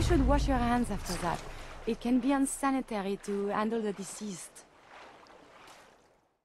should wash your hands after that. It can be unsanitary to handle the deceased.